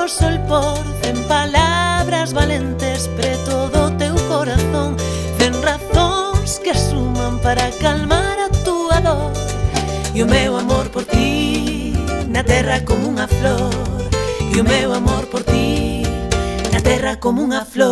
o sol por 100 palabras valentes preto do teu corazón, 100 razóns que suman para calmar a túa dor. E o meu amor por ti na terra como unha flor, e o meu amor por ti na terra como unha flor.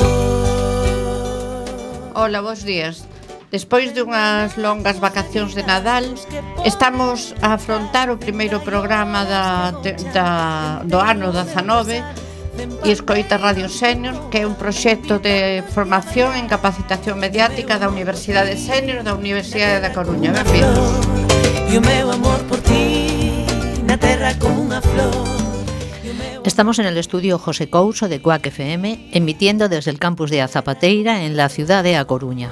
Hola, bons días. Despois de unhas longas vacacións de Nadal, estamos a afrontar o primeiro programa do ano 19 e Escoita Radio Sénior, que é un proxecto de formación en capacitación mediática da Universidade Sénior da Universidade da Coruña. Benvidos. E o meu amor por ti na terra como unha flor. Estamos en el estudio José Couso de Cuac FM, emitiendo desde el campus de A Zapateira en la ciudad de A Coruña.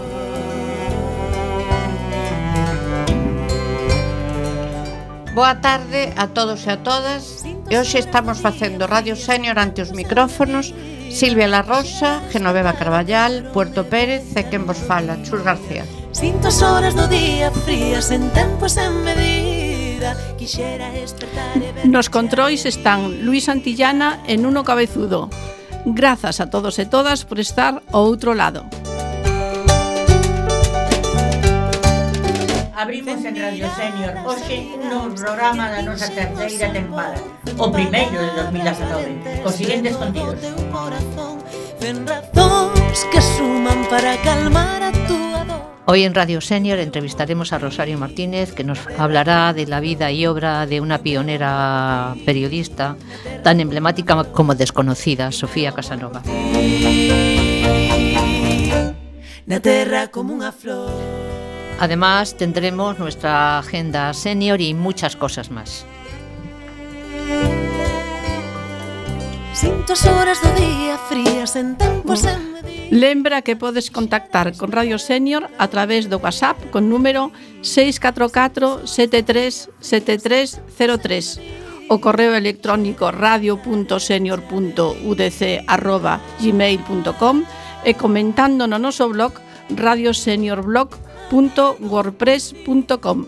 Boa tarde a todos e a todas. E hoxe estamos facendo Radio Sénior ante os micrófonos Silvia La Rosa, Genoveva Carballal, Puerto Pérez e quen vos fala, Chus García. Sinto as horas do día frías en tempo sen medida. Quixera despertar e ver. Nos controis están Luis Santillana e Nuno Cabezudo. Grazas a todos e todas por estar ao outro lado. Abrimos en Radio Sénior hoxe no programa da nosa terceira tempada, o primeiro de 2019, cos seguintes contidos. Ven razóns que suman para calmar a túa dor. Hoy en Radio Sénior entrevistaremos a Rosario Martínez, que nos hablará de la vida y obra de una pionera periodista tan emblemática como desconocida, Sofía Casanova. Na terra como unha flor. Además, tendremos nuestra agenda senior y muchas cosas más. Sinto as horas do día frías en tempo sen medida. Lembra que podes contactar con Radio Sénior a través do WhatsApp con número 644 73 7303, o correo electrónico radio.senior.udc@gmail.com e comentando no noso blog radioseniorblog.wordpress.com.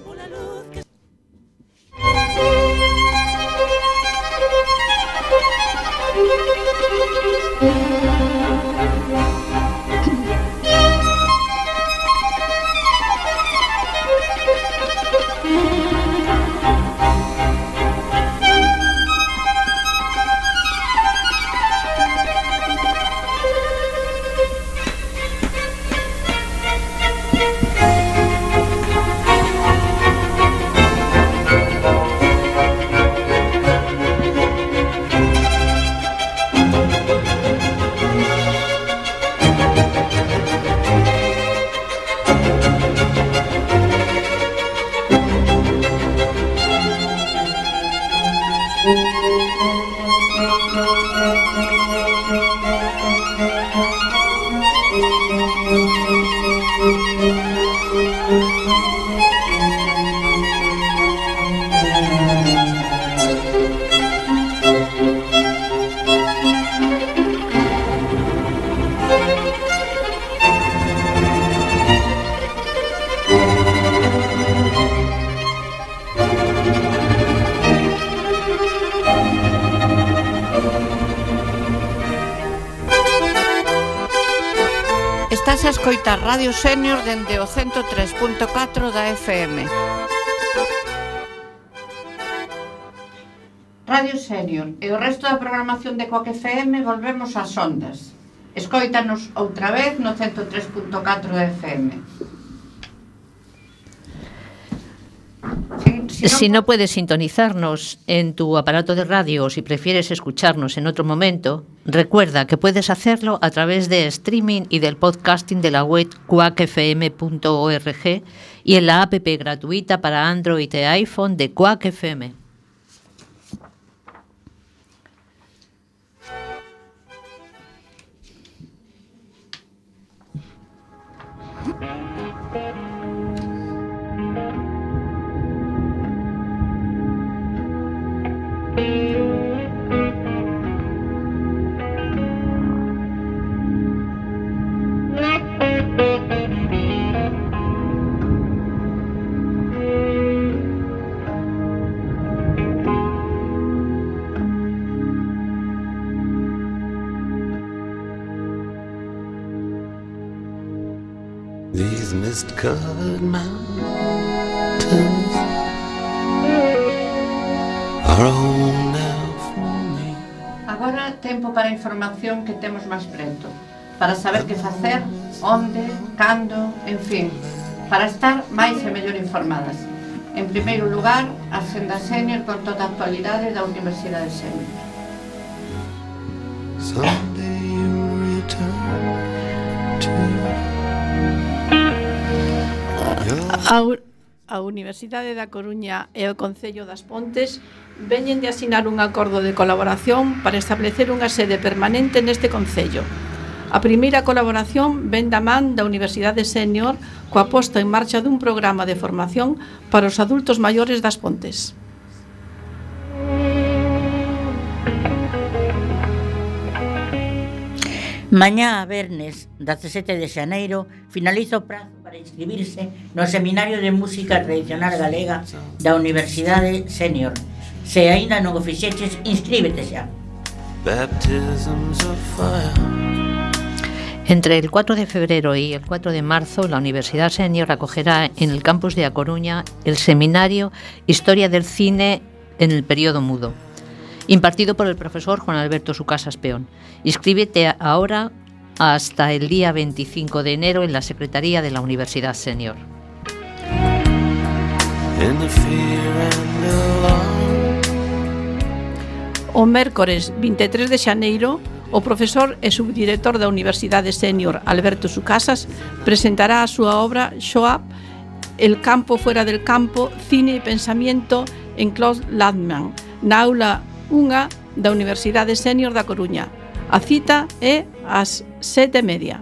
Estás a escoitar Radio Sénior dende o 103.4 da FM. Radio Sénior e o resto da programación de Cuac FM volvemos ás ondas. Escóitanos outra vez no 103.4 da FM. Si no puedes sintonizarnos en tu aparato de radio o si prefieres escucharnos en otro momento, recuerda que puedes hacerlo a través de streaming y del podcasting de la web cuacfm.org y en la app gratuita para Android y iPhone de Cuac FM. These mist-covered mountains are home now for me. Agora tempo para a información que temos máis preto, para saber que facer, onde, cando, en fin, para estar máis e mellor informadas. En primeiro lugar, a Senda Senior con toda a actualidade da Universidade Senior. Someday you'll return to A Universidade da Coruña e o Concello das Pontes veñen de asinar un acordo de colaboración para establecer unha sede permanente neste concello. A primeira colaboración ven da man da Universidade Senior coa posta en marcha dun programa de formación para os adultos maiores das Pontes. Mañá a Vernes, 17 de xaneiro, finaliza o prazo para inscribirse no Seminario de Música Tradicional Galega da Universidade Senior. Se aínda non o fixeches, inscríbete xa. baptisms of fire. Entre el 4 de febrero y el 4 de marzo, la Universidad Senior acogerá en el campus de A Coruña el seminario Historia del Cine en el Período Mudo, impartido por el profesor Juan Alberto Sucasas Peón. Inscríbete ahora hasta el día 25 de enero en la Secretaría de la Universidad Senior. O mércores 23 de xaneiro, o profesor e subdirector da Universidade Senior Alberto Sucasas presentará a súa obra Show Up, El campo fuera del campo, cine e pensamiento en Claude Lanzmann, na aula 1 da Universidade Senior da Coruña. A cita é ás 7:30.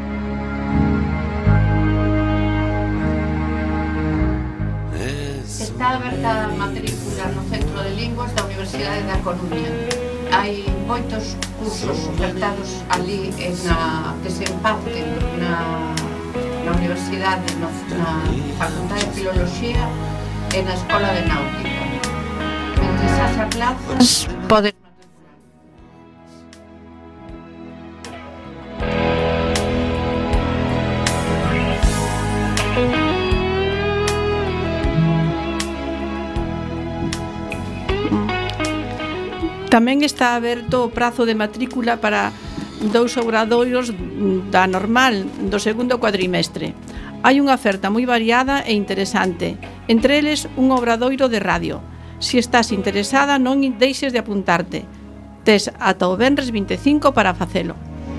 Está aberta a matrícula no Centro de Linguas da Universidade da Coruña. Hai moitos cursos ofertados ali que se imparten na Universidade, na Facultade de Filoloxía e na Escola de Náutica. Mentres haxa plazas, podes Tamén está aberto o prazo de matrícula para 2 obradoiros da normal do segundo cuadrimestre. Hai unha oferta moi variada e interesante, entre eles un obradoiro de radio. Se estás interesada, non deixes de apuntarte. Tes ata o venres 25 para facelo.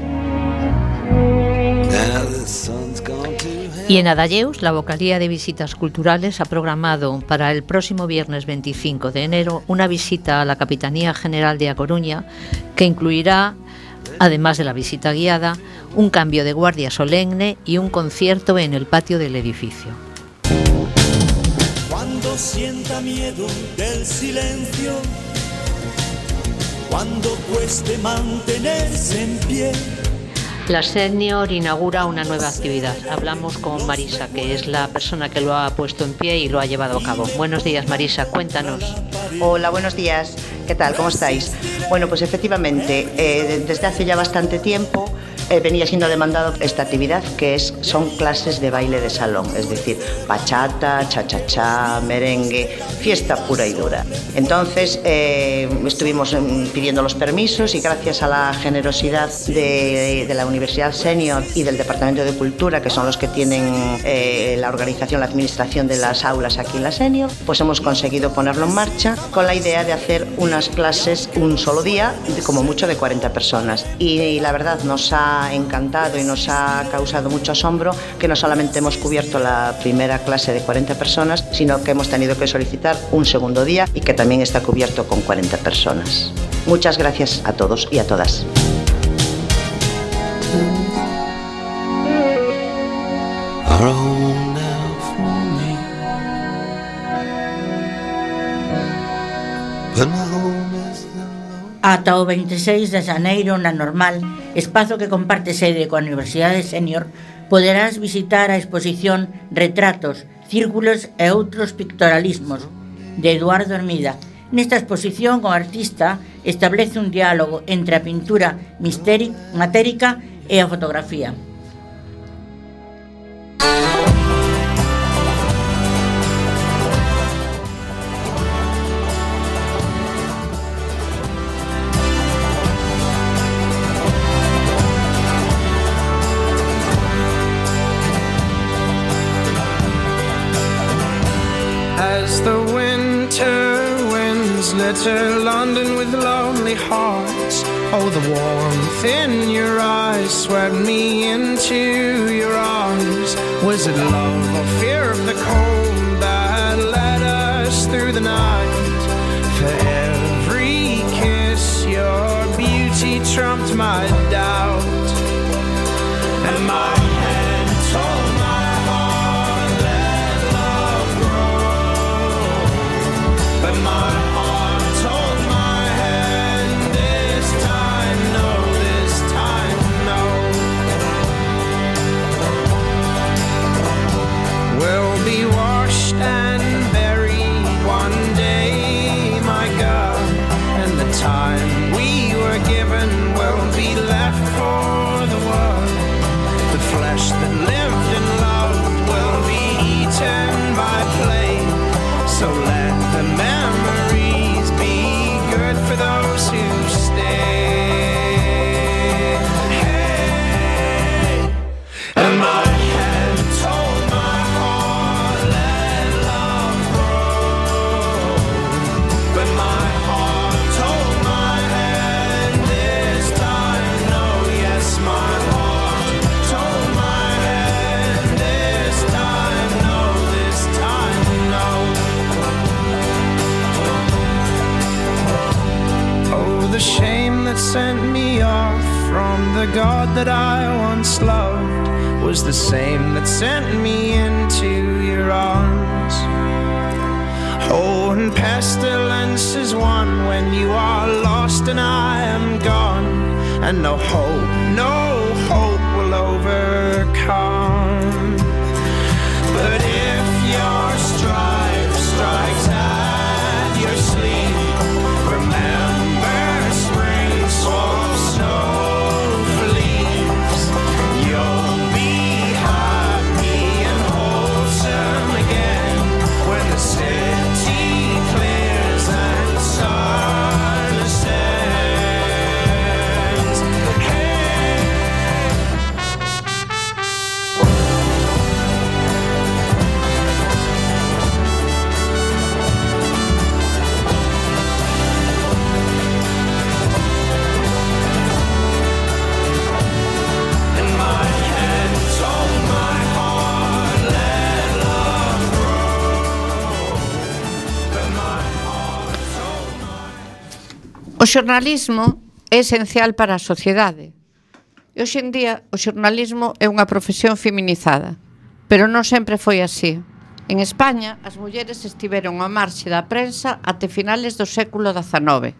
Y en Adalleus, la Vocalía de Visitas Culturales ha programado para el próximo viernes 25 de enero una visita a la Capitanía General de A Coruña que incluirá, además de la visita guiada, un cambio de guardia solemne y un concierto en el patio del edificio. Cuando sienta miedo del silencio, cuando cueste mantenerse en pie. La Senior inaugura una nueva actividad. Hablamos con Marisa, que es la persona que lo ha puesto en pie y lo ha llevado a cabo. Buenos días, Marisa, cuéntanos. Hola, buenos días. ¿Qué tal? ¿Cómo estáis? Bueno, pues efectivamente, desde hace ya bastante tiempo venía siendo demandado esta actividad, que son clases de baile de salón, es decir, bachata, cha-cha-cha, merengue, fiesta pura y dura. Entonces estuvimos pidiendo los permisos y gracias a la generosidad de la Universidad Senior y del Departamento de Cultura, que son los que tienen la organización, la administración de las aulas aquí en la Senior, pues hemos conseguido ponerlo en marcha con la idea de hacer unas clases un solo día, como mucho de 40 personas. Y la verdad nos ha encantado y nos ha causado mucho asombro que no solamente hemos cubierto la primera clase de 40 personas, sino que hemos tenido que solicitar un segundo día y que también está cubierto con 40 personas. Muchas gracias a todos y a todas. Ata o 26 de xaneiro na Normal, espazo que comparte sede coa Universidade Senior, poderás visitar a exposición Retratos, Círculos e outros pictorialismos de Eduardo Hermida. Nesta exposición, o artista establece un diálogo entre a pintura matérica e a fotografía. Candles litter London with lonely hearts. Oh, the warmth in your eyes swept me into your arms. Was it love or fear of the cold that led us through the night? For every kiss your beauty trumped my doubt. And my head told my heart, let love grow. But my heart told my head, this time no, this time no. We'll be washed and buried one day, my God. And the time we were given will be left for the world. The flesh that lived and loved will be eaten by flame. So let the memories be good for those who stay. Hey, and my head told my heart, let love grow. But my heart told my head, this time no, yes, my heart told my head, this time no, this time no. Oh, the shame that sent me off from the God that I once loved was the same that sent me into your arms. Oh, and pestilence is one when you are lost and I am gone, and no hope will overcome. But if your stripe strikes at your sleep, remember spring swamps, snow for leaves. You'll be happy and wholesome again when the city clears and the sun ascends. Hey. And my head told my heart, let love grow. But my heart told my... O xornalismo é esencial para a sociedade. E hoxe en día o xornalismo é unha profesión feminizada, pero non sempre foi así. En España, as mulleres estiveron á marxe da prensa até finales do século XIX.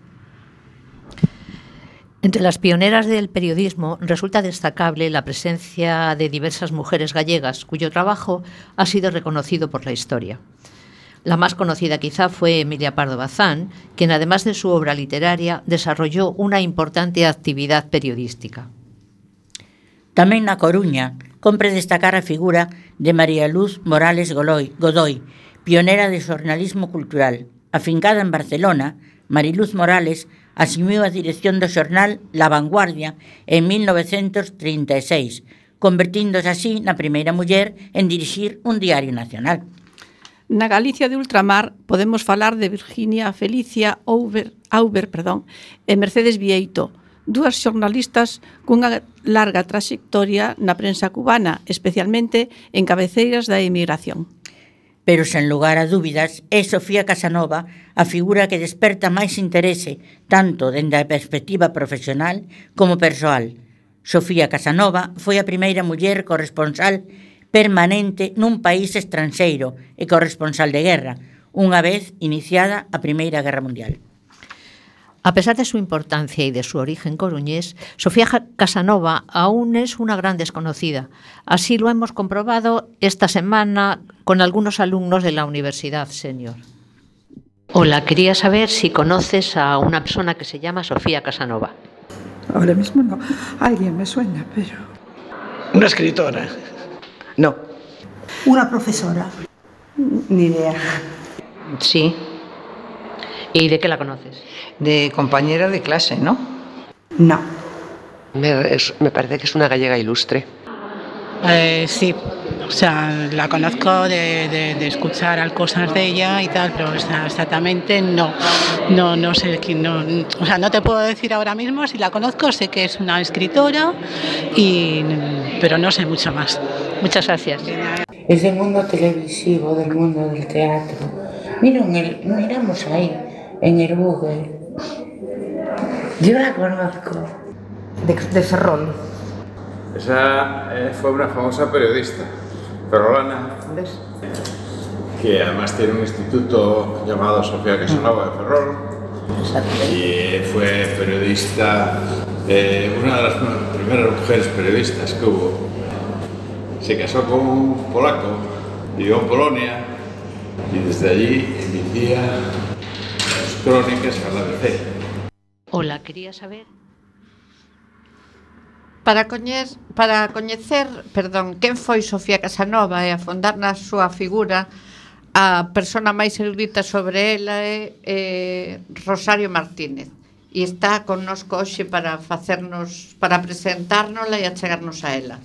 Entre las pioneras del periodismo resulta destacable la presencia de diversas mujeres gallegas cuyo trabajo ha sido reconocido por la historia. La más conocida quizá fue Emilia Pardo Bazán, quien además de su obra literaria desarrolló una importante actividad periodística. Tamén na Coruña, compre destacar a figura de María Luz Morales Godoy, pionera de xornalismo cultural. Afincada en Barcelona, Mariluz Morales asumiu a dirección do xornal La Vanguardia en 1936, convertíndose así na primeira muller en dirixir un diario nacional. Na Galicia de ultramar podemos falar de Virginia Felicia Auber e Mercedes Vieito, dúas xornalistas cunha larga traxectoria na prensa cubana, especialmente en cabeceiras da emigración. Pero, sen lugar a dúbidas, é Sofía Casanova a figura que desperta máis interese tanto dende a perspectiva profesional como persoal. Sofía Casanova foi a primeira muller corresponsal permanente nun país estranxeiro e corresponsal de guerra, unha vez iniciada a Primeira Guerra Mundial. A pesar de su importancia y de su origen coruñés, Sofía Casanova aún es una gran desconocida. Así lo hemos comprobado esta semana con algunos alumnos de la Universidad Senior. Hola, quería saber si conoces a una persona que se llama Sofía Casanova. Ahora mismo no. Alguien me suena, pero... Una escritora. No. Una profesora. Ni idea. Sí. ¿Y de qué la conoces? De compañera de clase, ¿no? No. Me parece que es una gallega ilustre. Sí, O sea, la conozco de escuchar cosas de ella y tal, pero exactamente no sé quién, o sea, no te puedo decir ahora mismo si la conozco, sé que es una escritora, pero no sé mucho más. Muchas gracias. Es del mundo televisivo, del mundo del teatro. Miramos ahí, en el Google. Yo la conozco. De Ferrol. Esa fue una famosa periodista, ferrolana, que además tiene un instituto llamado Sofía Casanova de Ferrol. Y fue periodista, una de las primeras mujeres periodistas que hubo. Se casó con un polaco, vivió en Polonia y desde allí emitía sus crónicas a la ABC. Hola, quería saber... Para coñecer, quen foi Sofía Casanova e afondar na súa figura, a persona máis erudita sobre ela é Rosario Martínez. E está connosco hoxe para presentárnosla e achegarnos a ela.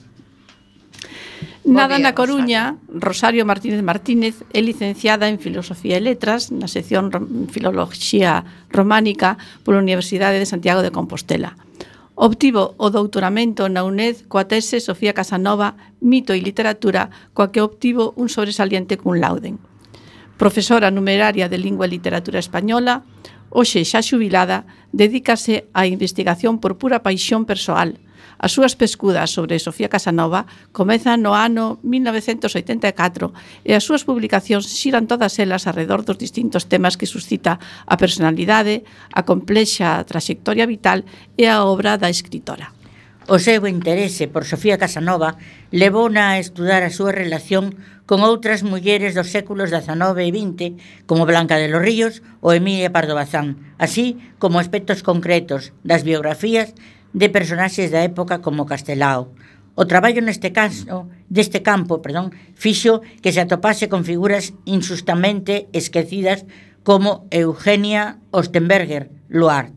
Nada na Coruña, Rosario Martínez Martínez é licenciada en Filosofía e Letras na sección Filoloxía Románica pola Universidade de Santiago de Compostela. Obtivo o doutoramento na UNED coa tese Sofía Casanova, Mito e Literatura, coa que obtivo un sobresaliente cum laude. Profesora numeraria de Lingua e Literatura Española, hoxe xa xubilada, dedícase á investigación por pura paixón persoal. As súas pescudas sobre Sofía Casanova comezan no ano 1984 e as súas publicacións xiran todas elas arredor dos distintos temas que suscita a personalidade, a complexa trayectoria vital e a obra da escritora. O seu interese por Sofía Casanova levouna a estudar a súa relación con outras mulleres dos séculos XIX e XX, como Blanca de los Ríos ou Emilia Pardo Bazán, así como aspectos concretos das biografías de personaxes da época como Castelao. O traballo deste campo, fixo que se atopase con figuras injustamente esquecidas como Eugenia Ostenberger Luard.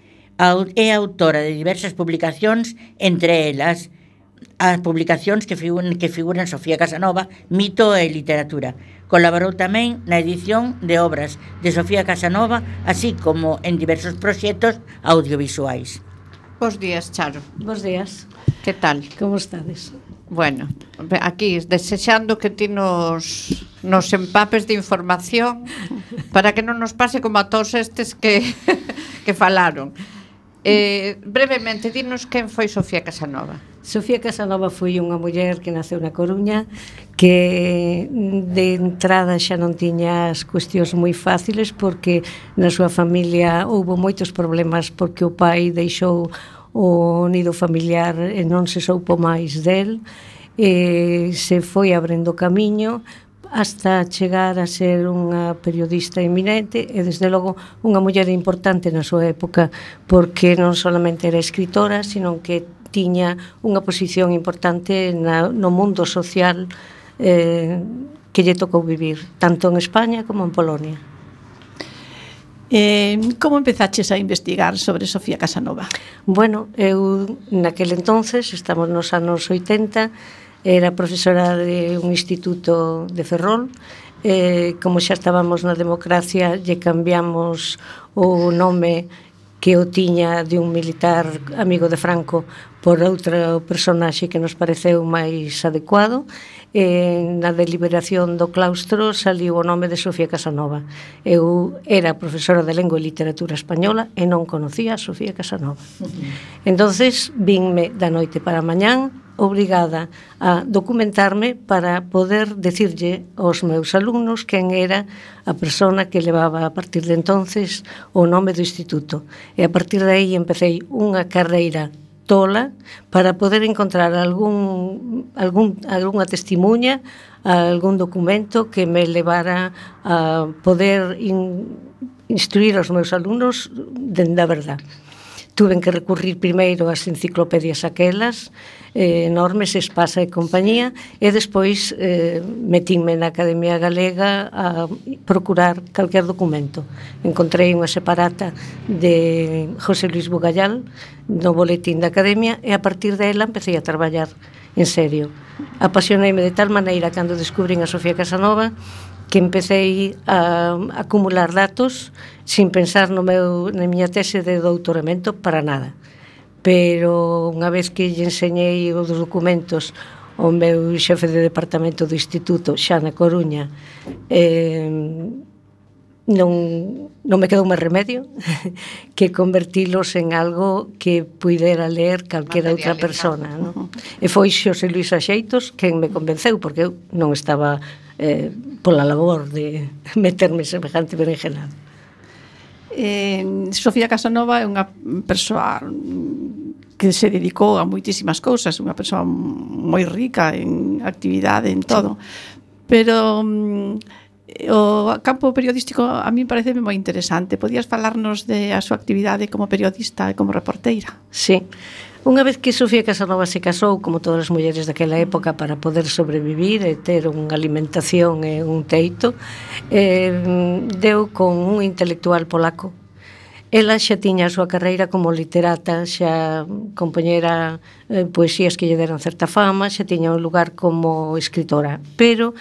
É autora de diversas publicacións, entre elas as publicacións que figuran Sofía Casanova, Mito e Literatura. Colaborou tamén na edición de obras de Sofía Casanova, así como en diversos proxectos audiovisuais. Bos días, Charo. Bos días. Que tal? Como estades? Bueno, aquí desexando que ti nos empapes de información para que non nos pase como a todos estes que falaron. Brevemente, dinos quen foi Sofía Casanova. Sofía Casanova foi unha muller que naceu na Coruña, que de entrada xa non tiña as cuestións moi fáciles, porque na súa familia houbo moitos problemas, porque o pai deixou o nido familiar e non se soupo máis del, e se foi abrindo camiño hasta chegar a ser unha periodista eminente e, desde logo, unha muller importante na súa época, porque non solamente era escritora, sino que tiña unha posición importante no mundo social que lle tocou vivir, tanto en España como en Polonia. Como empezaches a investigar sobre Sofía Casanova? Bueno, eu naquele entonces, estamos nos anos 80, era profesora de un instituto de Ferrol. Como xa estábamos na democracia, lle cambiamos o nome que o tiña de un militar amigo de Franco por outro personaxe que nos pareceu máis adecuado. Na deliberación do claustro saliu o nome de Sofía Casanova. Eu era profesora de Lingua e Literatura Española e non conocía a Sofía Casanova. Entonces vinme da noite para a mañán obrigada a documentarme para poder decirlle aos meus alumnos quen era a persona que levaba a partir de entonces o nome do instituto. E a partir de aí empecé unha carreira tola para poder encontrar algunha testimuña, algún documento que me levara a poder instruir aos meus alumnos da verdade. tuven que recurrir primeiro ás enciclopedias aquelas, enormes, Espasa e compañía, e despois metínme na Academia Galega a procurar calquer documento. Encontrei unha separata de José Luis Bugallal no boletín da Academia e a partir dela empecé a traballar en serio. Apasioneime de tal maneira cando descubrín a Sofía Casanova que empecé a acumular datos sin pensar na miña tese de doutoramento para nada. Pero unha vez que lle enseñei os documentos ao meu xefe de departamento do instituto, xa na Coruña, non me quedou máis remedio que convertilos en algo que puidera ler calquera outra persona, non? E foi Xosé Luis Axeitos quen me convenceu, porque eu non estaba pola labor de meterme semejante berenjenado. Sofía Casanova é unha persoa que se dedicou a moitísimas cousas, unha persoa moi rica en actividade, en todo. Pero o campo periodístico a mí parece moi interesante. Podías falarnos de a súa actividade como periodista e como reporteira? Sí. Unha vez que Sofía Casanova se casou, como todas as mulleres daquela época, para poder sobrevivir e ter unha alimentación e un teito, deu con un intelectual polaco. Ela xa tiña a súa carreira como literata, xa compoñera poesías que lle deran certa fama, xa tiña un lugar como escritora, pero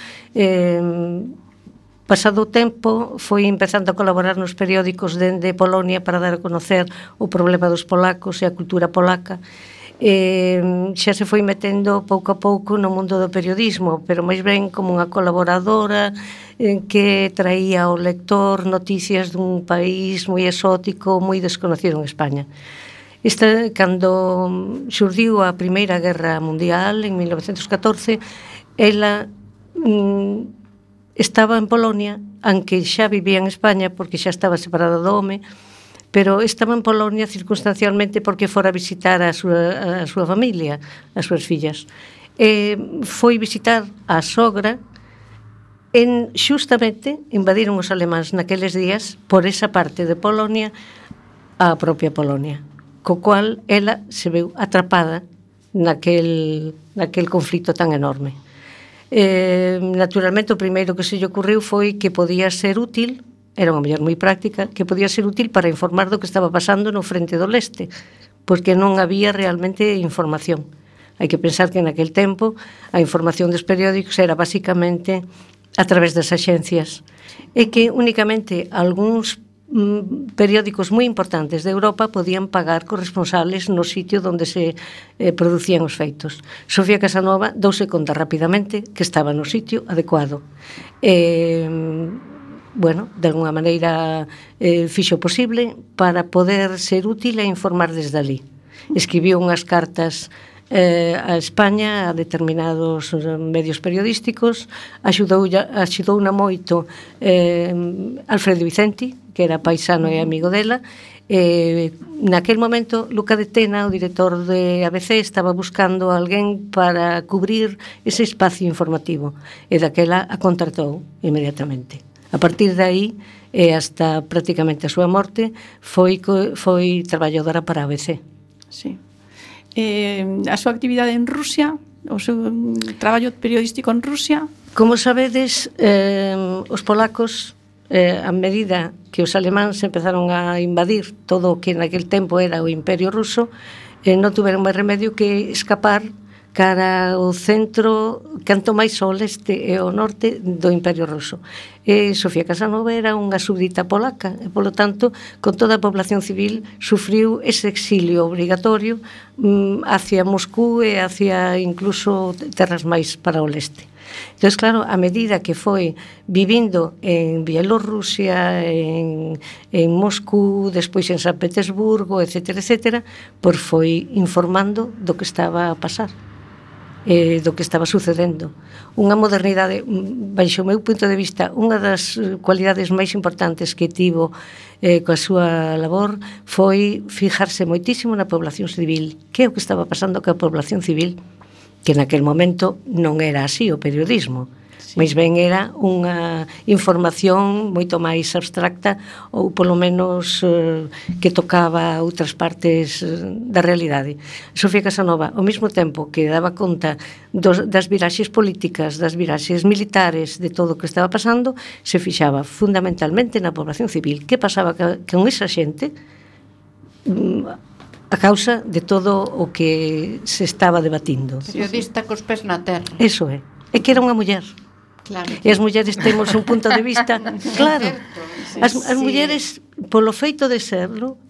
pasado o tempo foi empezando a colaborar nos periódicos dende Polonia para dar a conocer o problema dos polacos e a cultura polaca. Xa se foi metendo pouco a pouco no mundo do periodismo, pero máis ben como unha colaboradora que traía ao lector noticias dun país moi exótico, moi desconocido en España. Cando xurdiu a Primeira Guerra Mundial en 1914, ela estaba en Polonia, aunque xa vivía en España porque xa estaba separada do home, pero estaba en Polonia circunstancialmente porque fora a visitar a súa familia, as súas fillas. Foi visitar a sogra xustamente invadiron os alemáns naqueles días por esa parte de Polonia a propia Polonia, co cual ela se veu atrapada naquel conflito tan enorme. Naturalmente o primeiro que se lle ocurriu foi que podía ser útil, era unha muller moi práctica, que podía ser útil para informar do que estaba pasando no frente do leste, porque non había realmente información. Hai que pensar que naquel tempo a información dos periódicos era basicamente a través das axencias e que únicamente algúns periódicos moi importantes de Europa podían pagar corresponsales no sitio onde se producían os feitos. Sofía Casanova douse conta rapidamente que estaba no sitio adecuado. Bueno, de alguna maneira fixo posible para poder ser útil e informar desde ali. Escribiu unhas cartas a España, a determinados medios periodísticos, axudouna moito Alfredo Vicenti, que era paisano e amigo dela. Naquel momento, Luca de Tena, o director de ABC, estaba buscando alguén para cubrir ese espacio informativo, e daquela a contratou inmediatamente. A partir de aí, e hasta prácticamente a súa morte, foi traballadora para ABC. Sí. A súa actividade en Rusia, o seu traballo periodístico en Rusia? Como sabedes, os polacos, a medida que os alemáns empezaron a invadir todo o que naquel tempo era o Imperio Ruso, non tuveron máis remedio que escapar cara ao centro, canto máis ao leste e ao norte do Imperio Ruso. Sofía Casanova era unha súbdita polaca e, polo tanto, con toda a población civil sufriu ese exilio obrigatorio hacia Moscú e hacia incluso terras máis para o leste. Entón, claro, a medida que foi vivindo en Bielorrusia, en Moscú, despois en San Petersburgo, etcétera, pois foi informando do que estaba a pasar, do que estaba sucedendo. Unha modernidade, baixo o meu punto de vista, unha das cualidades máis importantes que tivo coa súa labor foi fijarse moitísimo na población civil. Que é o que estaba pasando coa población civil? Que naquel momento non era así o periodismo. máis ben era unha información moito máis abstracta ou polo menos que tocaba outras partes da realidade. Sofía Casanova, ao mesmo tempo que daba conta das viraxes políticas, das viraxes militares, de todo o que estaba pasando, se fixaba fundamentalmente na población civil. Que pasaba con esa xente a causa de todo o que se estaba debatindo. Periodista cos pés na terra. Eso é. É que era unha muller. Claro. E as mulleres temos un punto de vista claro. As mulleres, polo feito de selo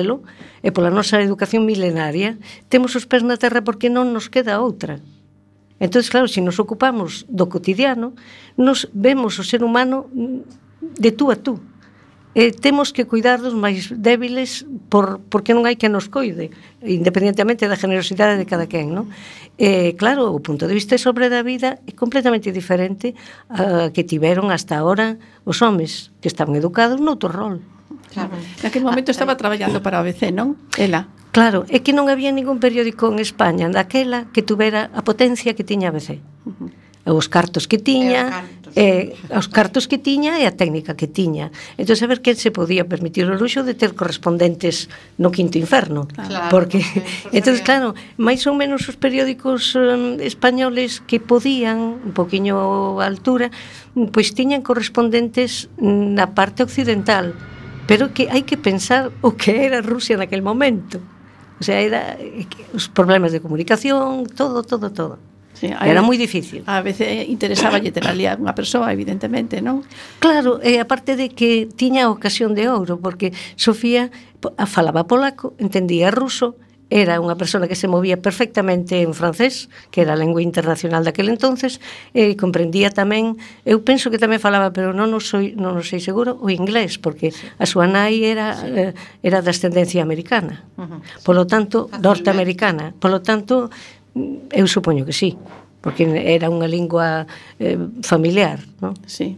e pola nosa educación milenaria, temos os pés na terra porque non nos queda outra. Entón, claro, se nos ocupamos do cotidiano, nos vemos o ser humano de tú a tú. Temos que cuidar dos máis débiles porque non hai que nos coide, independentemente da generosidade de cada quen, non? Claro, o punto de vista sobre da vida é completamente diferente a que tiveron hasta ahora os homes que estaban educados noutro rol. Claro. Naquele momento estaba traballando para a ABC, non? Ela. Claro, é que non había ningún periódico en España daquela que tuvera a potencia que tiña a ABC. Os cartos que tiña, os cartos que tiña e a técnica que tiña. Entón, a ver quen se podía permitir o luxo de ter correspondentes no quinto inferno. Claro, porque, entón, claro, máis ou menos os periódicos españoles que podían, un poquinho a altura, pois tiñan correspondentes na parte occidental, pero que hai que pensar o que era Rusia naquel momento. O sea, era os problemas de comunicación, todo. Sí, era moi difícil. A veces interesaba ter ali a unha persoa, evidentemente, non? Claro, e aparte de que tiña a ocasión de ouro, porque Sofía falaba polaco, entendía ruso, era unha persona que se movía perfectamente en francés, que era a lengua internacional daquel entonces, e comprendía tamén, eu penso que tamén falaba, pero non o sei seguro, o inglés, porque a súa nai era de ascendencia americana, polo tanto, norteamericana, polo tanto, eu supoño que sí, porque era unha lingua familiar, non? Sí.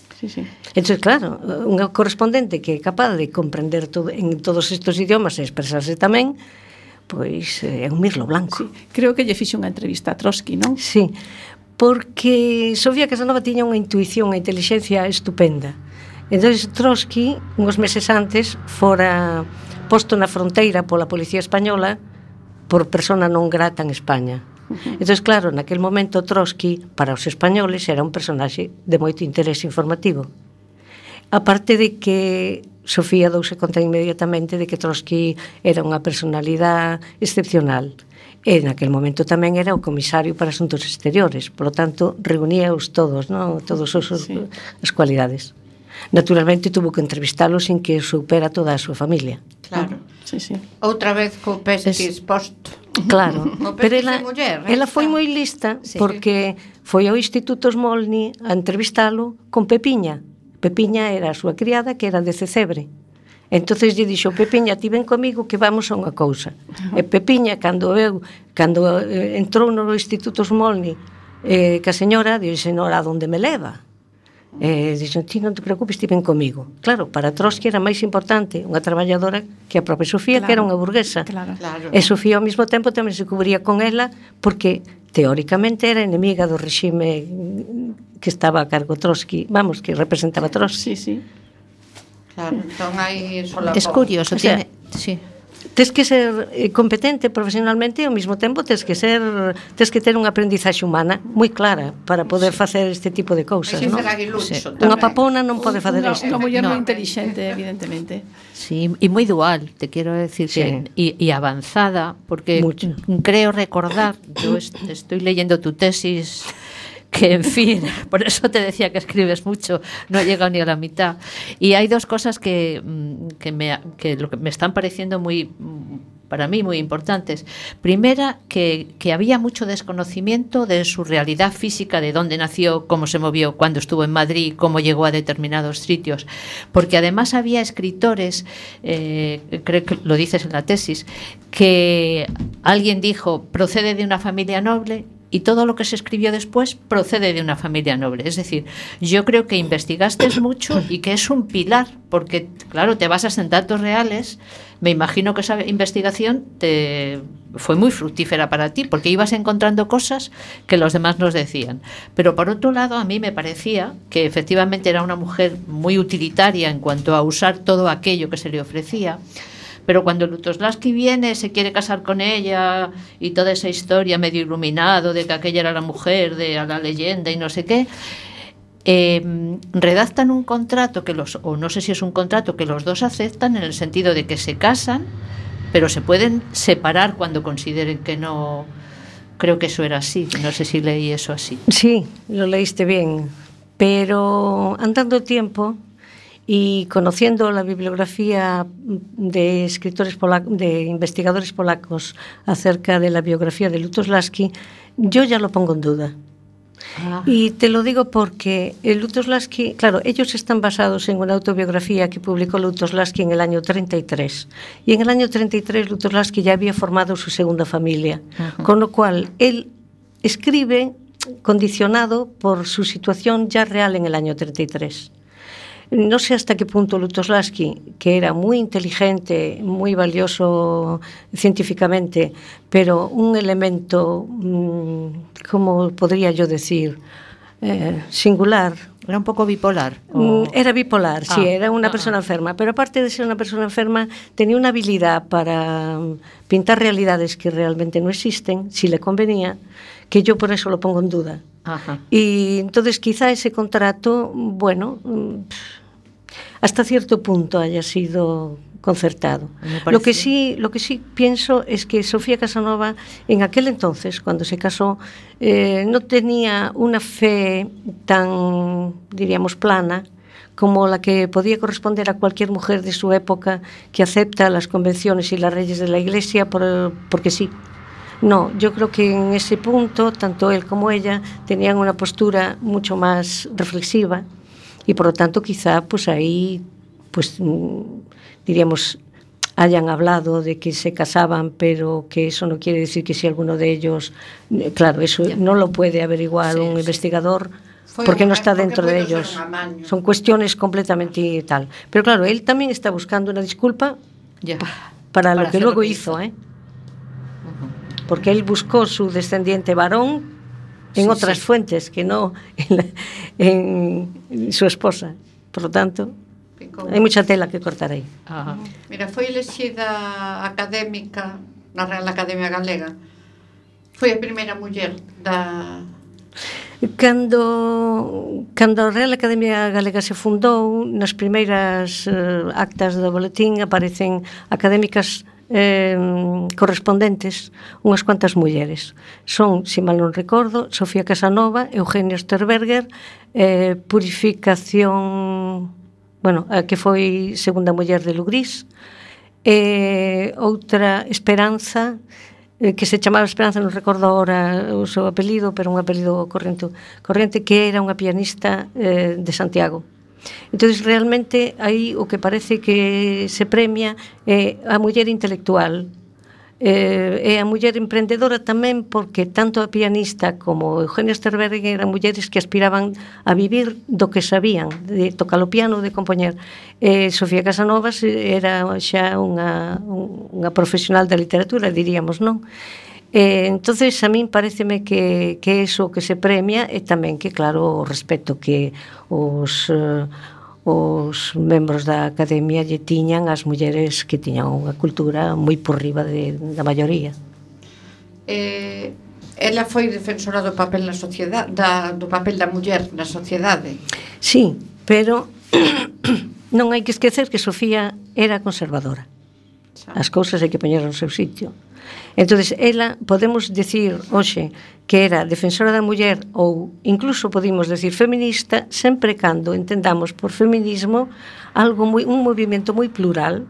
Entón, claro, unha correspondente que é capaz de comprender todo, en todos estes idiomas e expresarse tamén, pois é un mirlo blanco. Sí. Creo que lle fixe unha entrevista a Trotsky, non? Sí, porque Sofía Casanova tiña unha intuición, unha inteligencia estupenda. Entón, Trotsky, uns meses antes, fora posto na fronteira pola policía española por persona non grata en España. Entón, claro, naquel momento Trotsky, para os españoles, era un personaxe de moito interés informativo. Aparte de que Sofía douse conta inmediatamente de que Trotsky era unha personalidade excepcional. E naquel momento tamén era o comisario para Asuntos Exteriores, polo tanto, reuníaos todos, non? Todos as cualidades. Naturalmente, tuvo que entrevistalo sin que supera toda a súa familia. Claro. Sí. Outra vez co pés exposto. Claro, pero ela foi moi lista, sí, porque foi ao Instituto Smolny a entrevistalo con Pepiña. Pepiña era a súa criada, que era de Cecebre. Entonces lle dixo: Pepiña, ti ven comigo que vamos a unha cousa. E Pepiña, cando entrou no Instituto Smolny, que a señora dixo: señora, a donde me leva? Dixo: ti non te preocupes, ti ven comigo. Claro, para Trotsky era máis importante unha traballadora que a propia Sofía, que era unha burguesa. Claro. E Sofía ao mesmo tempo tamén se cubría con ela, porque teóricamente era enemiga do regime que estaba a cargo Trotsky, vamos, que representaba Trotsky. Sí. Claro, entón hai solapón. Es curioso, o sea, sí. Tes que ser competente profesionalmente e ao mesmo tempo tes que ter unha aprendizaxe humana moi clara para poder facer este tipo de cousas, non? Unha papona non pode facer isto. Unha muller moi inteligente, evidentemente. Sí, e moi dual, te quero decir, sí, que e avanzada, porque mucho. Creo recordar, yo estoy leyendo tu tesis, que en fin, por eso te decía que escribes mucho, no he llegado ni a la mitad. Y hay dos cosas que me están pareciendo para mí muy importantes. Primera, que había mucho desconocimiento de su realidad física, de dónde nació, cómo se movió, cuándo estuvo en Madrid, cómo llegó a determinados sitios. Porque además había escritores, creo que lo dices en la tesis, que alguien dijo: procede de una familia noble, y todo lo que se escribió después procede de una familia noble. Es decir, yo creo que investigaste mucho y que es un pilar, porque claro, te basas en datos reales. Me imagino que esa investigación fue muy fructífera para ti, porque ibas encontrando cosas que los demás nos decían. Pero por otro lado, a mí me parecía que efectivamente era una mujer muy utilitaria en cuanto a usar todo aquello que se le ofrecía. Pero cuando Lutoslawski viene, se quiere casar con ella y toda esa historia medio iluminado de que aquella era la mujer de a la leyenda y no sé qué, redactan un contrato o no sé si es un contrato que los dos aceptan, en el sentido de que se casan, pero se pueden separar cuando consideren que no. Creo que eso era así, no sé si leí eso así. Sí, lo leíste bien, pero andando el tiempo y conociendo la bibliografía de escritores de investigadores polacos acerca de la biografía de Lutoslawski, yo ya lo pongo en duda. Y te lo digo porque Lutoslawski, claro, ellos están basados en una autobiografía que publicó Lutoslawski en el año 33. Y en el año 33 Lutoslawski ya había formado su segunda familia, con lo cual él escribe condicionado por su situación ya real en el año 33. No sé hasta qué punto Lutoslawski, que era muy inteligente, muy valioso científicamente, pero un elemento, ¿cómo podría yo decir? Singular. ¿Era un poco bipolar? Era bipolar, sí, era una persona enferma, pero aparte de ser una persona enferma, tenía una habilidad para pintar realidades que realmente no existen, si le convenía, que yo por eso lo pongo en duda. Ajá. Y entonces quizá ese contrato, bueno, hasta cierto punto haya sido concertado. Lo que sí pienso es que Sofía Casanova, en aquel entonces, cuando se casó, no tenía una fe tan, diríamos, plana como la que podía corresponder a cualquier mujer de su época que acepta las convenciones y las leyes de la Iglesia porque sí. No, yo creo que en ese punto, tanto él como ella tenían una postura mucho más reflexiva y por lo tanto quizá pues ahí, pues diríamos, hayan hablado de que se casaban, pero que eso no quiere decir que si alguno de ellos, claro, eso no lo puede averiguar un investigador porque no está dentro de ellos. Son cuestiones completamente tal. Pero claro, él también está buscando una disculpa para lo que luego hizo, porque él buscó su descendiente varón en otras fuentes que no en su esposa. Por lo tanto, hai mucha tela que cortar aí. Mira, foi elexida académica na Real Academia Galega. Foi a primeira muller da... Cando a Real Academia Galega se fundou, nas primeiras actas do boletín aparecen académicas correspondentes, unhas cuantas mulleres. Son, se mal non recordo, Sofía Casanova, Eugenia Osterberger, Purificación, bueno, a que foi segunda muller de Lugrís, outra Esperanza, que se chamaba Esperanza, non recordo agora o seu apelido, pero un apelido corrente, que era unha pianista de Santiago. Entonces realmente aí o que parece que se premia é a muller intelectual, e a muller emprendedora tamén, porque tanto a pianista como Eugenia Osterberger eran mulleres que aspiraban a vivir do que sabían, de tocar o piano, de compoñer. Sofía Casanova era xa unha profesional da literatura, diríamos, non? Entonces a min pareceme que eso que se premia é tamén que, claro, o respeto que os membros da Academia lle tiñan as mulleres que tiñan unha cultura moi por riba da maioría. Ela foi defensora do papel na sociedade, do papel da muller na sociedade. Sí, pero non hai que esquecer que Sofía era conservadora. As cousas hai que poñer no seu sitio. Entonces, ela, podemos decir hoxe que era defensora da muller ou incluso podemos decir feminista, sempre cando entendamos por feminismo un movimento moi plural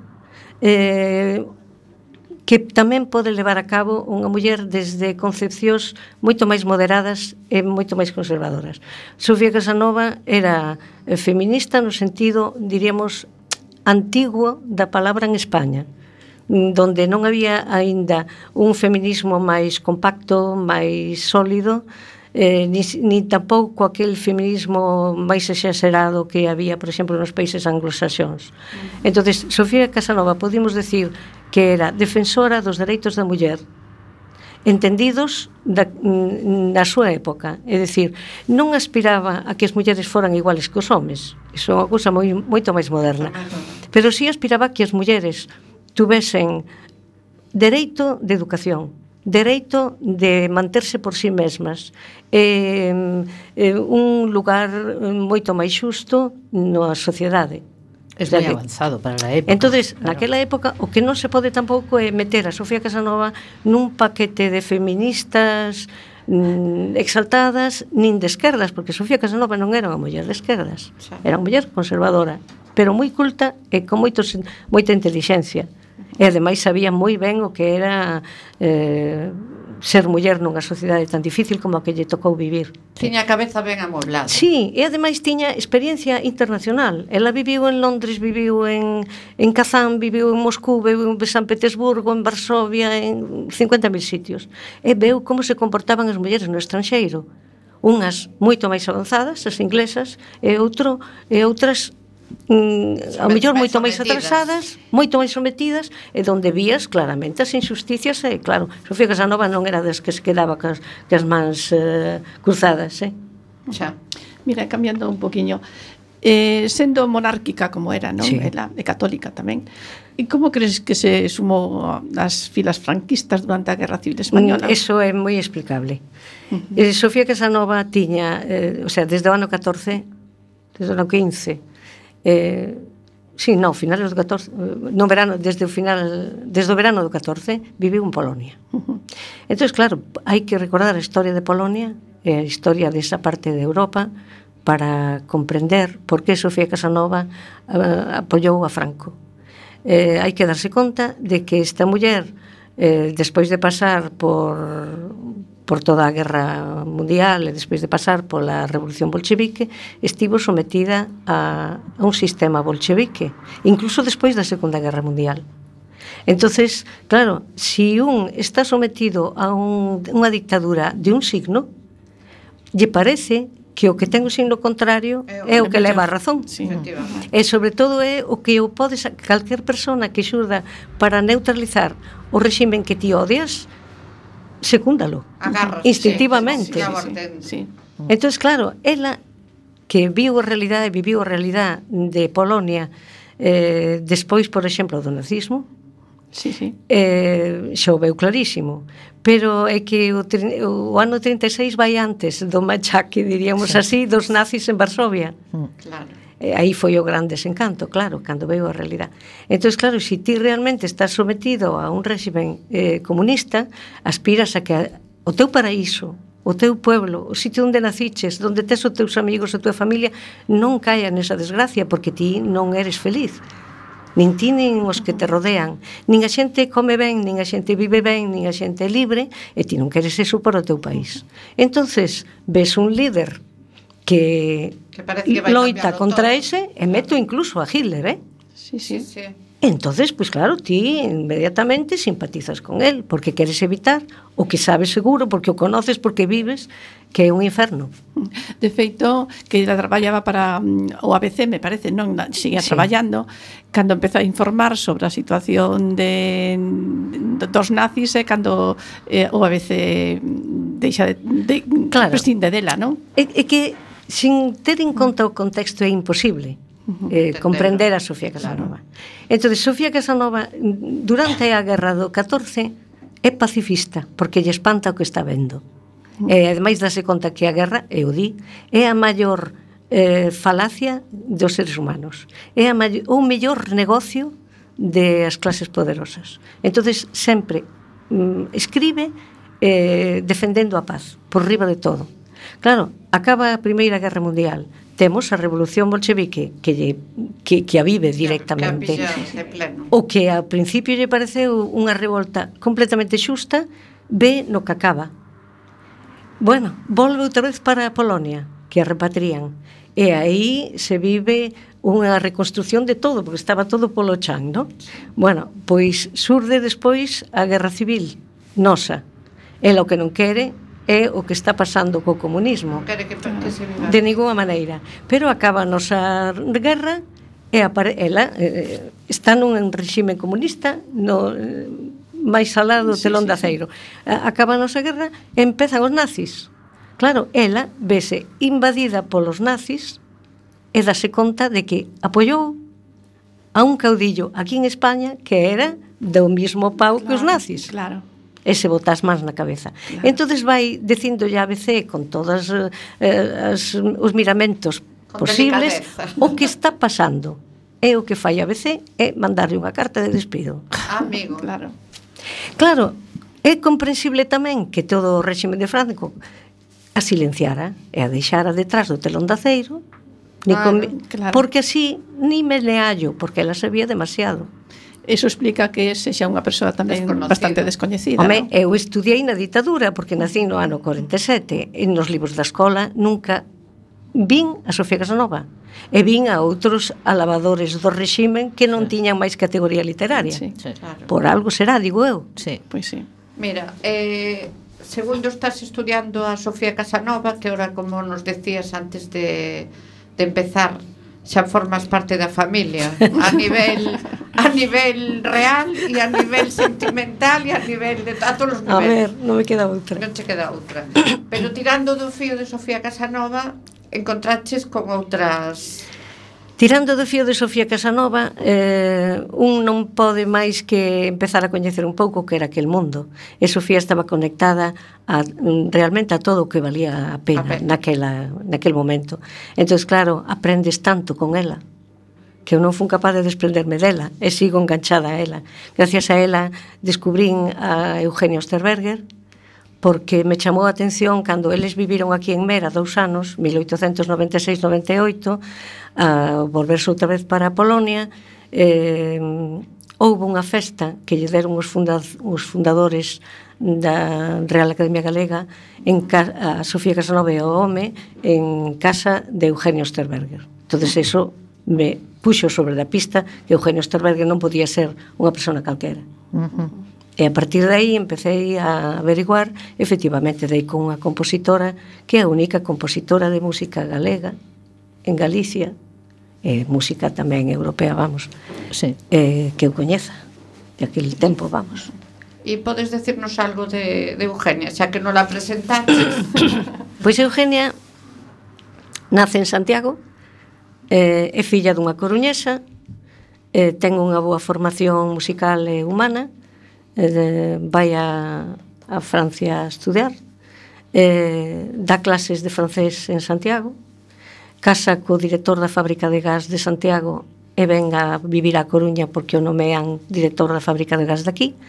que tamén pode levar a cabo unha muller desde concepcións moito máis moderadas e moito máis conservadoras. Sofía Casanova era feminista no sentido, diríamos, antiguo da palabra en España. donde non había aínda un feminismo máis compacto, máis sólido, ni tampouco aquel feminismo máis exagerado que había, por exemplo, nos países anglosaxóns. Entonces, Sofía Casanova podemos decir que era defensora dos dereitos da muller, entendidos na súa época, é dicir, non aspiraba a que as mulleres foran iguales que os homes, iso é unha cousa moito máis moderna, pero sí aspiraba a que as mulleres tuvesen dereito de educación, dereito de manterse por sí mesmas, un lugar moito máis xusto na sociedade. Es moi avanzado para a época. Entonces, naquela época, o que non se pode tampouco é meter a Sofía Casanova nun paquete de feministas exaltadas nin de esquerdas, porque Sofía Casanova non era unha muller de esquerdas, era unha muller conservadora, pero moi culta e con moita intelixencia. E ademais sabía moi ben o que era ser muller nunha sociedade tan difícil como a que lle tocou vivir. Tiña a cabeza ben amoblada. Sí, e ademais tiña experiencia internacional. Ela viviu en Londres, viviu en Kazán, viviu en Moscú, viviu en San Petersburgo, en Varsovia, en 50.000 sitios. E veu como se comportaban as mulleres no estranxeiro. Unhas moito máis avanzadas, as inglesas, e outras ao mellor moito máis atrasadas, moito máis sometidas, e donde vías claramente as injusticias. E claro, Sofía Casanova non era das que se quedaba cas mans cruzadas. Xa. Mira, cambiando un poquinho, sendo monárquica como era, non? Sí. Ela é católica tamén. E como crees que se sumou ás filas franquistas durante a Guerra Civil Española? Eso é moi explicable. Sofía Casanova tiña, o sea, desde o ano 14, desde o ano 15, finales do 14, desde o verano do 14 viviu en Polonia. Entonces, claro, hai que recordar a historia de Polonia e a historia desa parte de Europa para comprender por que Sofía Casanova apoiou a Franco. Hai que darse conta de que esta muller, despois de pasar por toda a guerra mundial e despois de pasar pola revolución bolchevique, estivo sometida a un sistema bolchevique, incluso despois da Segunda Guerra Mundial. Entonces, claro, si un está sometido a unha dictadura de un signo, lle parece que o que ten o signo contrario é o que leva a razón. Sí. E sobre todo é o que calquer persona que xurda para neutralizar o réximen que ti odias, secúndalo, instintivamente. Sí. Entonces, claro, ela que viviu a realidade de Polonia despois, por exemplo, do nazismo, xa o veu clarísimo, pero é que o ano 36 vai antes do machaque, diríamos así, dos nazis en Varsovia. Claro. Aí foi o gran desencanto, claro, cando veo a realidade. Entón, claro, se ti realmente estás sometido a un régimen comunista, aspiras a que o teu paraíso, o teu pueblo, o sitio onde naciches, onde tes os teus amigos, a tua familia, non caia nesa desgracia, porque ti non eres feliz. Nin ti, nin os que te rodean. Nin a xente come ben, nin a xente vive ben, nin a xente é libre, e ti non queres eso para o teu país. Entonces, ves un líder que loita contra ese, e meto incluso a Hitler, Sí. Entonces, pues claro, ti inmediatamente simpatizas con él, porque queres evitar o que sabes seguro, porque o conoces, porque vives, que é un inferno. De feito, que ela traballaba para o ABC, me parece, non? Seguía traballando, cando empezou a informar sobre a situación dos nazis, cando o ABC deixa de prescinde dela, non? É que, sin ter en conta o contexto, é imposible comprender a Sofía Casanova. Entonces, Sofía Casanova, durante a guerra do 14, é pacifista, porque lle espanta o que está vendo. E, ademais, dase conta que a guerra, eu di, é a maior falacia dos seres humanos. É o mellor negocio das clases poderosas. Entonces, sempre escribe defendendo a paz, por riba de todo. Claro, acaba a Primeira Guerra Mundial, temos a Revolución Bolchevique que a vive directamente, o que ao principio lle pareceu unha revolta completamente xusta, ve no que acaba. Bueno, volve outra vez para a Polonia, que a repatrian. E aí se vive unha reconstrucción de todo, porque estaba todo polo chan, non? Bueno, pois surde despois a Guerra Civil nosa. Ela o que non quere é o que está pasando co comunismo. Quere que se viva. De ninguna maneira. Pero acaba a nosa guerra e ela está nun regime comunista no máis alá do telón de aceiro. Acaba a nosa guerra e empezan os nazis. Claro, ela vese invadida polos nazis e dase conta de que apoiou a un caudillo aquí en España que era do mismo pau que os nazis. Claro. E se bota as mans na cabeza. Claro. Entonces vai dicindo a ABC con todos os miramentos con posibles o que está pasando. E o que fai a ABC é mandarle unha carta de despido. Amigo. Claro, é comprensible tamén que todo o réxime de Franco a silenciara e a deixara detrás do telón de aceiro, claro. Porque así ni me leallo, porque ela sabía demasiado. Eso explica que sexa unha persoa tamén bastante descoñecida. Home, eu estudiei na ditadura porque nací no ano 47 e nos libros da escola nunca vin a Sofía Casanova e vin a outros alabadores do réxime que non tiñan máis categoría literaria. Sí, claro. Por algo será, digo eu. Sí. Pois sí. Mira, segundo estás estudiando a Sofía Casanova, que ahora, como nos decías antes de empezar, xa formas parte da familia a nivel real e a nivel sentimental e a nivel de a todos os niveles. A ver, non me queda outra. Non che queda outra. Pero tirando do fío de Sofía Casanova, encontraches con outras... Tirando do fío de Sofía Casanova, un non pode máis que empezar a coñecer un pouco que era aquel mundo. E Sofía estaba conectada realmente a todo o que valía a pena naquel momento. Entón, claro, aprendes tanto con ela que eu non fun capaz de desprenderme dela e sigo enganchada a ela. Gracias a ela descubrín a Eugenio Osterberger, porque me chamou a atención cando eles viviron aquí en Mera 2 anos, 1896-98, a volverse outra vez para Polonia. Houve unha festa que lle deron os fundadores da Real Academia Galega a Sofía Casanova e o home en casa de Eugenio Osterberger. Entonces eso me puxo sobre a pista que Eugenio Osterberger non podía ser unha persona calquera. E a partir de aí empecé a averiguar, efectivamente, dei con unha compositora que é a única compositora de música galega en Galicia, e música tamén europea, vamos, sí. Que eu coñeza de aquel tempo, vamos. E podes decirnos algo de Eugenia, xa que non la presentaches? Pois Eugenia nace en Santiago, é filla dunha coruñesa, ten unha boa formación musical e humana, vai a Francia a estudiar, dá clases de francés en Santiago, casa co director da fábrica de gas de Santiago e ven a vivir a Coruña porque o nomean director da fábrica de gas de aquí,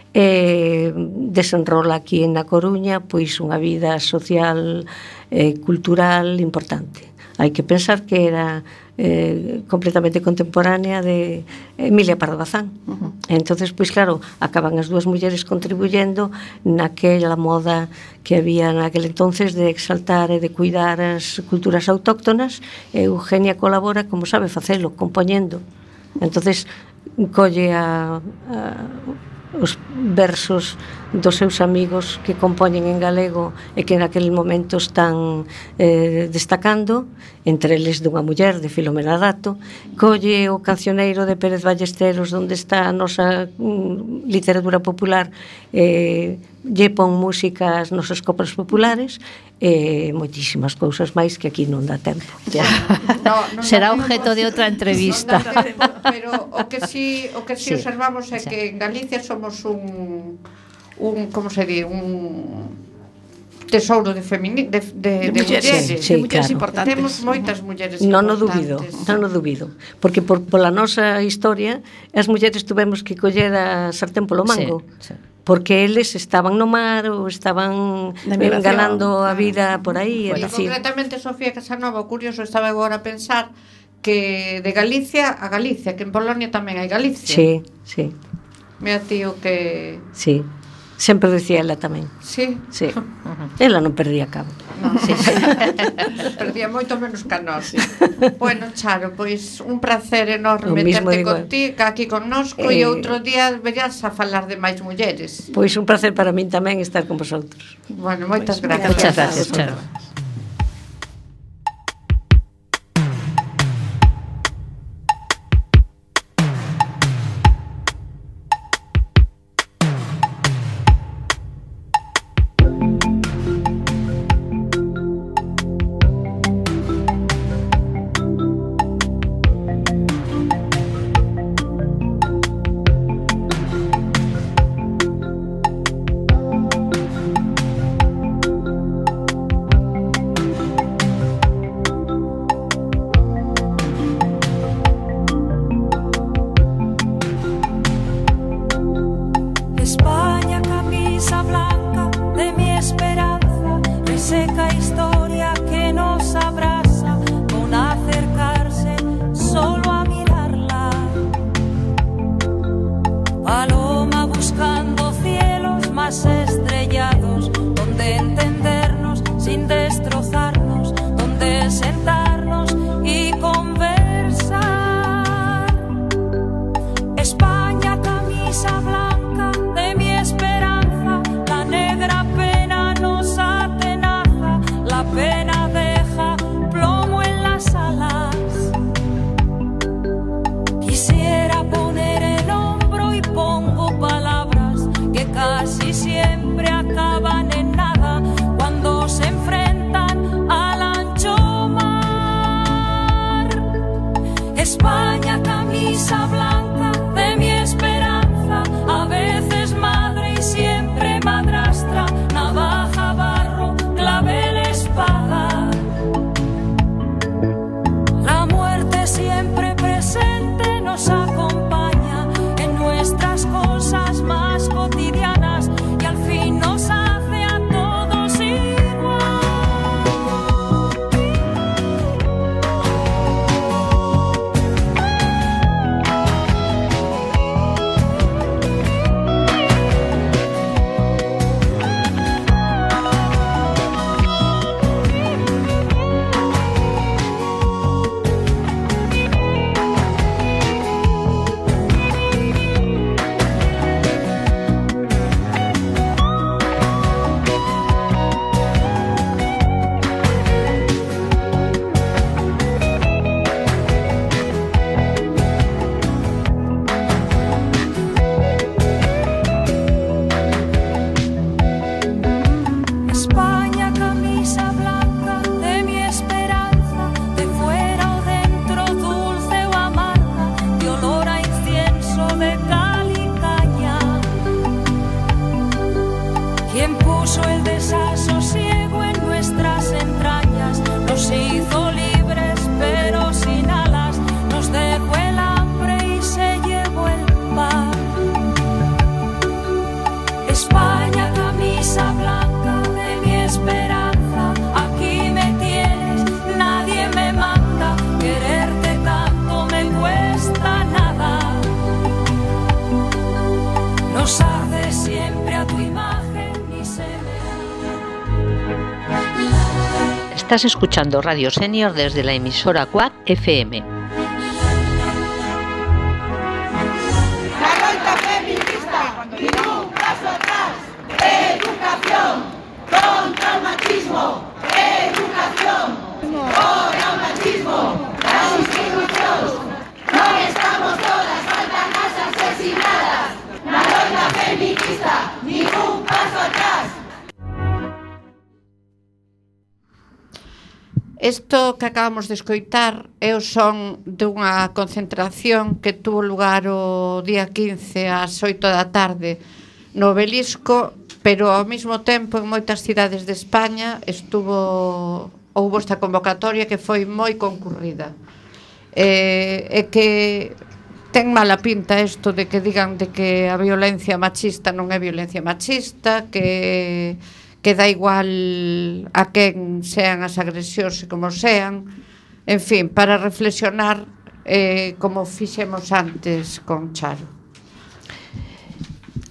e desenrola aquí na Coruña pois unha vida social e cultural importante. Hai que pensar que era completamente contemporánea de Emilia Pardo Bazán. Entonces, pois claro, acaban as dúas mulleres contribuyendo naquela moda que había naquele entonces de exaltar e de cuidar as culturas autóctonas, e Eugenia colabora como sabe facelo, compoñendo. Entonces, colle os versos dos seus amigos que compoñen en galego e que naquele momento están destacando, entre eles dunha muller de Filomena Dato, colle o cancioneiro de Pérez Ballesteros onde está a nosa literatura popular, lle pon música ás nosas coplas populares e moitísimas cousas máis que aquí non dá tempo. No, será objeto de outra entrevista. Pero o que si observamos é que en Galicia somos un como se di, un tesouro de mulleres, sí, mulleres claro. Importantes. Temos moitas mulleres non importantes. Non o dubido, porque pola nosa historia as mulleres tuvemos que coller a sartén polo mango. Sí. Porque eles estaban no mar ou estaban ganando a vida por aí. E concretamente Sofía Casanova, o curioso, estaba agora a pensar que de Galicia a Galicia, que en Polonia tamén hai Galicia. Sí. Mira, tío, que... Sí. Sempre decía ela tamén. Sí? Sí. Ela non perdía cabo. No, sí. Perdía moito menos que a nós. Bueno, Charo, pois un placer enorme terte contigo aquí connosco e outro día verías a falar de máis mulleres. Pois un placer para min tamén estar con vosotros. Bueno, moitas gracias. Muchas gracias, Charo. Estás escuchando Radio Senior desde la emisora CUAC FM. La loita feminista, ningún paso atrás. Educación contra el machismo. Educación contra el machismo. Las institucións non estamos todas, faltan as asesinadas. La loita feminista, ningún paso atrás. Isto que acabamos de escoitar é o son dunha concentración que tuvo lugar o día 15 ás 8 da tarde no Obelisco, pero ao mesmo tempo en moitas cidades de España houbo esta convocatoria que foi moi concurrida. E que ten mala pinta isto de que digan de que a violencia machista non é violencia machista, que da igual a quen sean as agresións e como sean, en fin, para reflexionar como fixemos antes con Charo.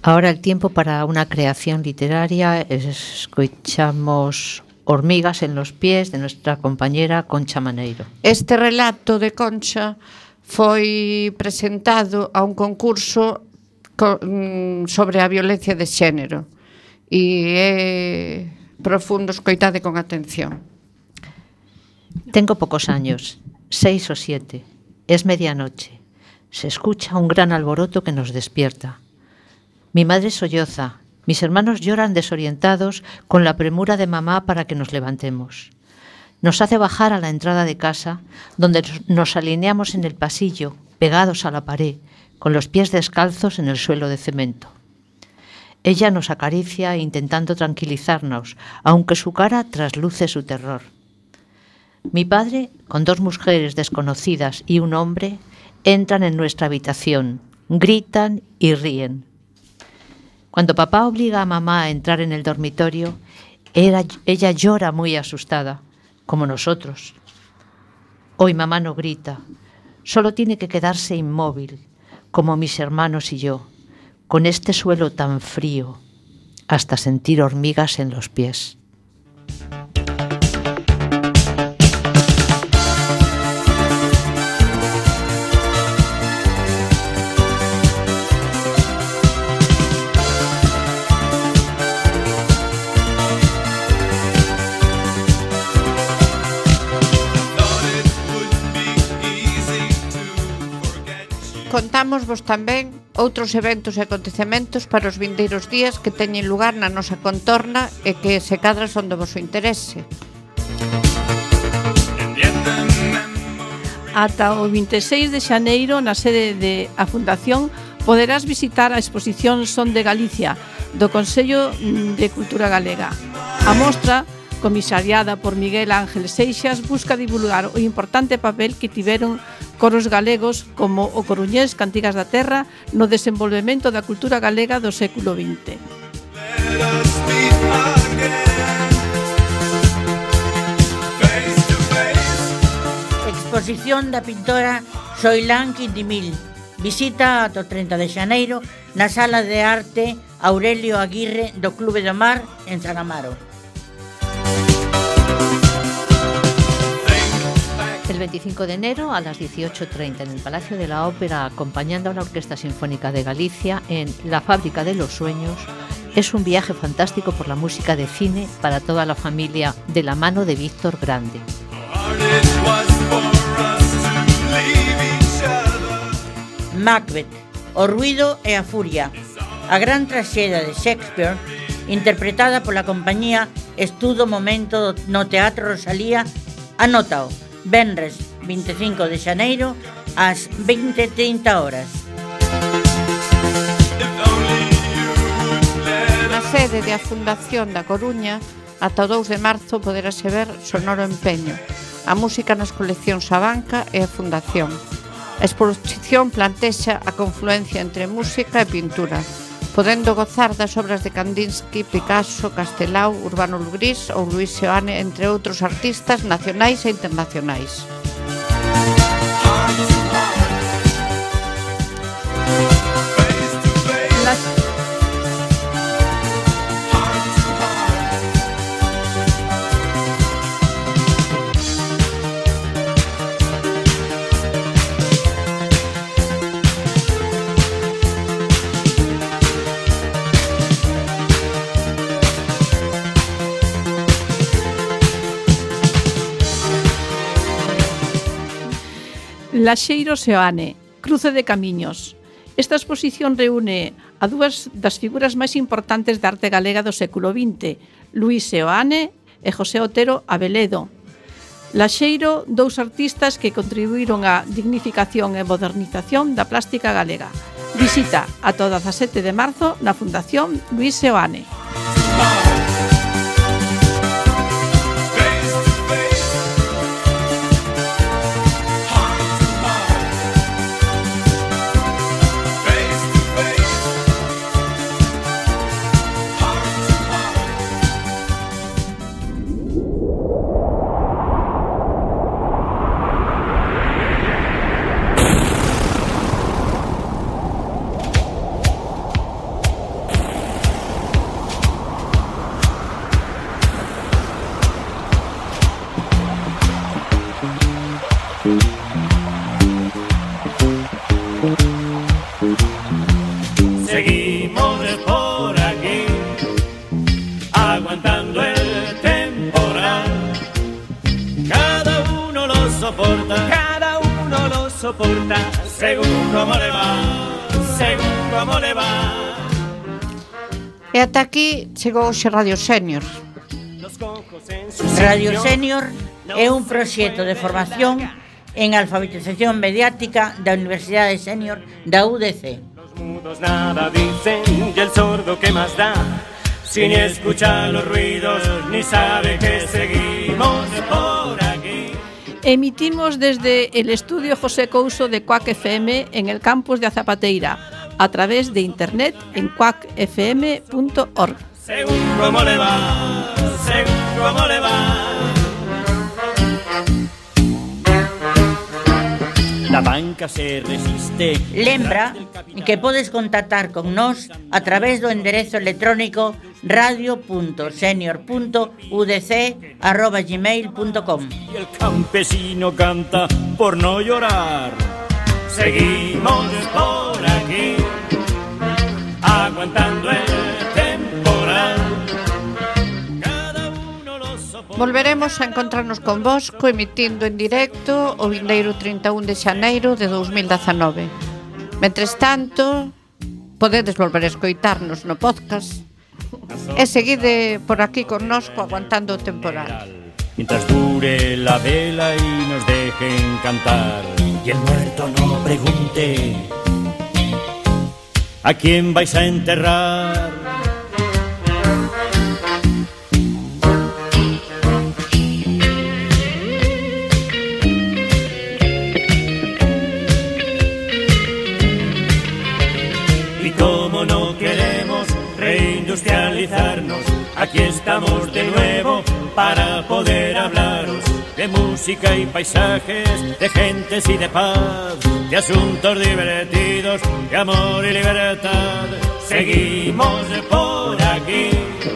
Ahora el tiempo para una creación literaria. Escuchamos Hormigas en los pies de nuestra compañera Concha Maneiro. Este relato de Concha foi presentado a un concurso sobre a violencia de xénero e é profundo, escoitade con atención. Tengo pocos años, 6 o 7. Es medianoche. Se escucha un gran alboroto que nos despierta. Mi madre solloza. Mis hermanos lloran desorientados con la premura de mamá para que nos levantemos. Nos hace bajar a la entrada de casa, donde nos alineamos en el pasillo, pegados a la pared, con los pies descalzos en el suelo de cemento. Ella nos acaricia intentando tranquilizarnos, aunque su cara trasluce su terror. Mi padre, con 2 mujeres desconocidas y un hombre, entran en nuestra habitación, gritan y ríen. Cuando papá obliga a mamá a entrar en el dormitorio, ella llora muy asustada, como nosotros. Hoy mamá no grita, solo tiene que quedarse inmóvil, como mis hermanos y yo, con este suelo tan frío, hasta sentir hormigas en los pies. Contámosvos tamén outros eventos e acontecementos para os vindeiros días que teñen lugar na nosa contorna e que se cadra son do voso interese. Ata o 26 de xaneiro, na sede de a Fundación, poderás visitar a exposición Son de Galicia, do Consello de Cultura Galega. A mostra, comisariada por Miguel Ángel Seixas, busca divulgar o importante papel que tiveron coros galegos como o coruñés Cantigas da Terra no desenvolvemento da cultura galega do século XX. Exposición da pintora Soilán Quintimil. Visita ata o 30 de xaneiro na Sala de Arte Aurelio Aguirre do Clube do Mar en San Amaro. El 25 de enero a las 18:30 en el Palacio de la Ópera, acompañando a la Orquesta Sinfónica de Galicia en La Fábrica de los Sueños, es un viaje fantástico por la música de cine para toda la familia de la mano de Víctor Grande. Macbeth, o ruido e a furia, a gran traxedia de Shakespeare, interpretada pola compañía Estudo Momento no Teatro Rosalía. Anótao, venres 25 de xaneiro ás 20:30 horas. Na sede da Fundación da Coruña, ata o 2 de marzo poderase ver Sonoro Empeño, a música nas coleccións A Banca e a Fundación. A exposición plantexa a confluencia entre música e pintura, podendo gozar das obras de Kandinsky, Picasso, Castelao, Urbano Lugrís ou Luis Seoane, entre outros artistas nacionais e internacionais. Laxeiro Seoane, Cruce de Camiños. Esta exposición reúne a dúas das figuras máis importantes da arte galega do século XX, Luis Seoane e José Otero Abeledo. Laxeiro, 2 artistas que contribuíron á dignificación e modernización da plástica galega. Visita ata o 17 de marzo na Fundación Luis Seoane. aguantando el temporal. Cada uno lo soporta, según como le va. E ata aquí chegou hoxe Radio Senior. Radio Senior é un proxecto de formación en alfabetización mediática da Universidade Senior da UDC. Los mudos nada dicen y el sordo que más da, si ni escucha los ruidos ni sabe que seguimos por aquí. Emitimos desde el estudio José Couso de Cuac FM en el campus de Azapateira, a través de internet en cuacfm.org. Según como le va. La banca se resiste. Lembra que podes contactar con nós a través do enderezo electrónico radio.senior.udc@gmail.com. Y el campesino canta por no llorar. Seguimos por aquí, aguantando el temporal. Volveremos a encontrarnos con vos emitindo en directo o vindeiro 31 de xaneiro de 2019. Mentres tanto, podedes volver a escoitarnos no podcast e seguide por aquí connosco aguantando o temporal. Mientras dure la vela y nos dejen cantar, y el muerto no pregunte ¿a quién vais a enterrar? Reindustrializarnos, aquí estamos de nuevo para poder hablaros de música y paisajes, de gentes y de paz, de asuntos divertidos, de amor y libertad. Seguimos por aquí.